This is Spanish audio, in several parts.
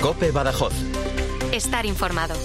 COPE Badajoz. Estar informado.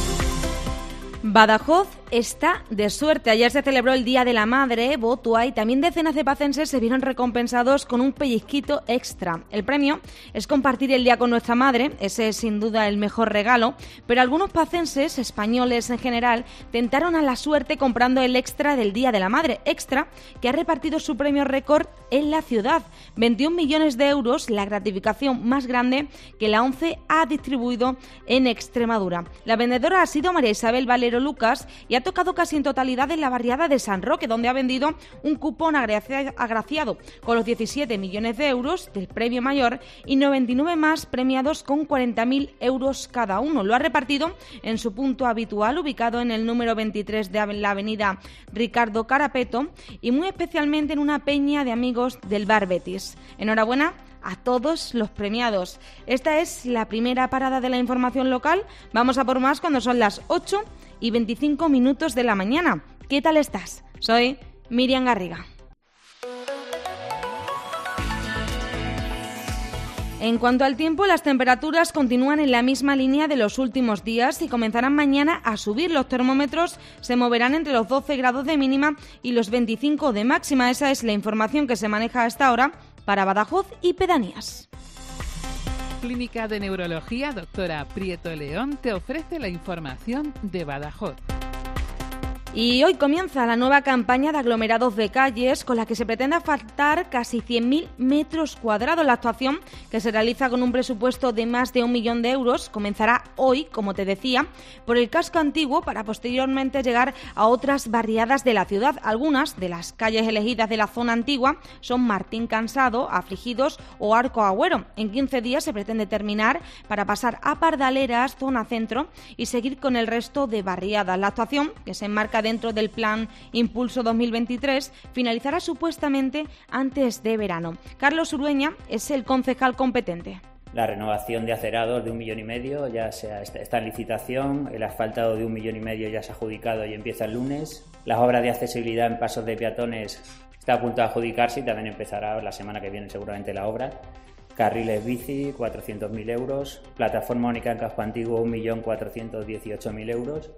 Badajoz está de suerte. Ayer se celebró el Día de la Madre, Botua, y también decenas de pacenses se vieron recompensados con un pellizquito extra. El premio es compartir el día con nuestra madre, ese es sin duda el mejor regalo, pero algunos pacenses, españoles en general, tentaron a la suerte comprando el extra del Día de la Madre, extra que ha repartido su premio récord en la ciudad. 21 millones de euros, la gratificación más grande que la ONCE ha distribuido en Extremadura. La vendedora ha sido María Isabel Valero Lucas y ha tocado casi en totalidad en la barriada de San Roque, donde ha vendido un cupón agraciado con los 17 millones de euros del premio mayor y 99 más premiados con 40.000 euros cada uno. Lo ha repartido en su punto habitual, ubicado en el número 23 de la avenida Ricardo Carapeto, y muy especialmente en una peña de amigos del Bar Betis. Enhorabuena a todos los premiados. Esta es la primera parada de la información local. Vamos a por más cuando son las 8:25 de la mañana. ¿Qué tal estás? Soy Miriam Garriga. En cuanto al tiempo, las temperaturas continúan en la misma línea de los últimos días y comenzarán mañana a subir. Los termómetros se moverán entre los 12 grados de mínima y los 25 de máxima. Esa es la información que se maneja a esta hora para Badajoz y pedanías. Clínica de Neurología Doctora Prieto León te ofrece la información de Badajoz. Y hoy comienza la nueva campaña de aglomerados de calles con la que se pretende asfaltar casi 100.000 metros cuadrados. La actuación, que se realiza con un presupuesto de más de 1 millón de euros, comenzará hoy, como te decía, por el casco antiguo para posteriormente llegar a otras barriadas de la ciudad. Algunas de las calles elegidas de la zona antigua son Martín Cansado, Afligidos o Arco Agüero. En 15 días se pretende terminar para pasar a Pardaleras, zona centro, y seguir con el resto de barriadas. La actuación, que se enmarca dentro del Plan Impulso 2023, finalizará supuestamente antes de verano. Carlos Urueña es el concejal competente. La renovación de acerados de 1,5 millones ya está en licitación, el asfaltado de 1,5 millones ya se ha adjudicado y empieza el lunes. Las obras de accesibilidad en pasos de peatones está a punto de adjudicarse y también empezará la semana que viene seguramente la obra. Carriles bici, 400.000 euros. Plataforma única en casco antiguo, 1.418.000 euros.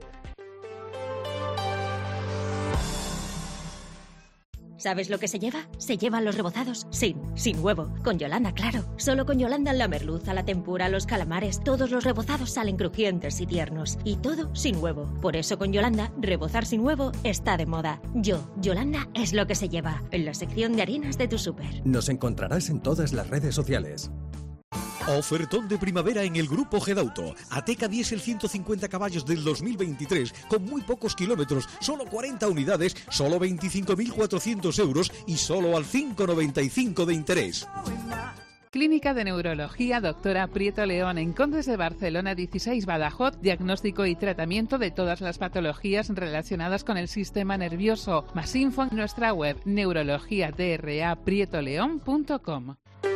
¿Sabes lo que se lleva? Se llevan los rebozados sin huevo. Con Yolanda, claro. Solo con Yolanda la merluza, la tempura, los calamares, todos los rebozados salen crujientes y tiernos. Y todo sin huevo. Por eso con Yolanda, rebozar sin huevo está de moda. Yolanda es lo que se lleva. En la sección de harinas de tu súper. Nos encontrarás en todas las redes sociales. Ofertón de primavera en el Grupo Gedauto. Ateca Diesel 150 caballos del 2023 con muy pocos kilómetros, solo 40 unidades, solo 25.400 euros y solo al 5,95 de interés. Clínica de Neurología Doctora Prieto León en Condes de Barcelona 16 Badajoz. Diagnóstico y tratamiento de todas las patologías relacionadas con el sistema nervioso. Más info en nuestra web neurologiadraprietoleón.com.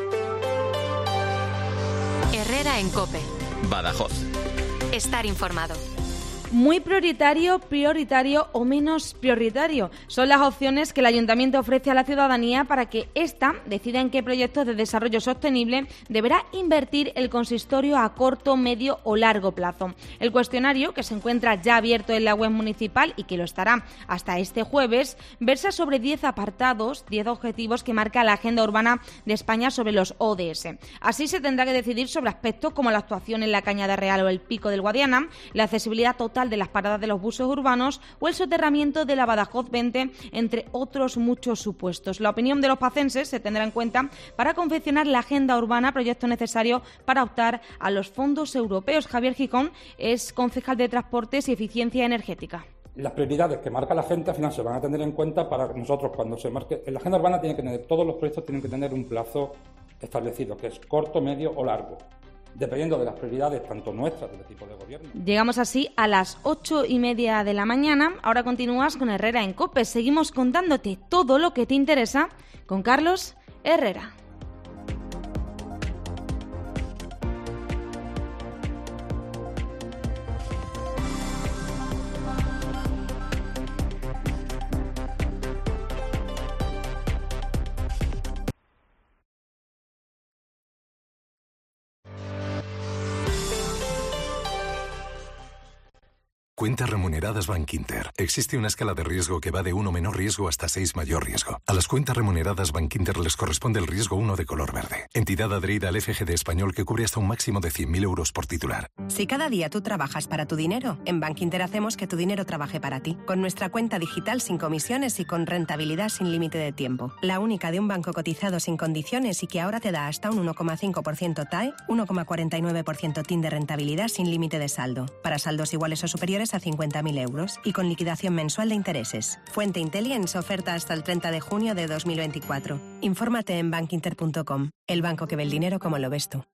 Herrera en COPE. Badajoz. Estar informado. Muy prioritario o menos prioritario son las opciones que el Ayuntamiento ofrece a la ciudadanía para que ésta decida en qué proyectos de desarrollo sostenible deberá invertir el consistorio a corto, medio o largo plazo. El cuestionario, que se encuentra ya abierto en la web municipal y que lo estará hasta este jueves, versa sobre 10 apartados, 10 objetivos que marca la Agenda Urbana de España sobre los ODS. Así se tendrá que decidir sobre aspectos como la actuación en la Cañada Real o el Pico del Guadiana, la accesibilidad total de las paradas de los buses urbanos o el soterramiento de la Badajoz 20, entre otros muchos supuestos. La opinión de los pacenses se tendrá en cuenta para confeccionar la agenda urbana, proyecto necesario para optar a los fondos europeos. Javier Gijón es concejal de Transportes y Eficiencia Energética. Las prioridades que marca la gente al final se van a tener en cuenta para nosotros cuando se marque. En la agenda urbana tiene que tener, todos los proyectos tienen que tener un plazo establecido, que es corto, medio o largo, dependiendo de las prioridades tanto nuestras del tipo de gobierno. Llegamos así a las 8:30 de la mañana. Ahora continúas con Herrera en COPE. Seguimos contándote todo lo que te interesa con Carlos Herrera. Cuentas remuneradas Bankinter. Existe una escala de riesgo que va de 1 menor riesgo hasta 6 mayor riesgo. A las cuentas remuneradas Bankinter les corresponde el riesgo 1 de color verde. Entidad adherida al FGD español que cubre hasta un máximo de 100.000 euros por titular. Si cada día tú trabajas para tu dinero, en Bankinter hacemos que tu dinero trabaje para ti. Con nuestra cuenta digital sin comisiones y con rentabilidad sin límite de tiempo. La única de un banco cotizado sin condiciones y que ahora te da hasta un 1,5% TAE, 1,49% TIN de rentabilidad sin límite de saldo. Para saldos iguales o superiores a 50.000 euros y con liquidación mensual de intereses. Fuente Intelligence, oferta hasta el 30 de junio de 2024. Infórmate en bankinter.com, el banco que ve el dinero como lo ves tú.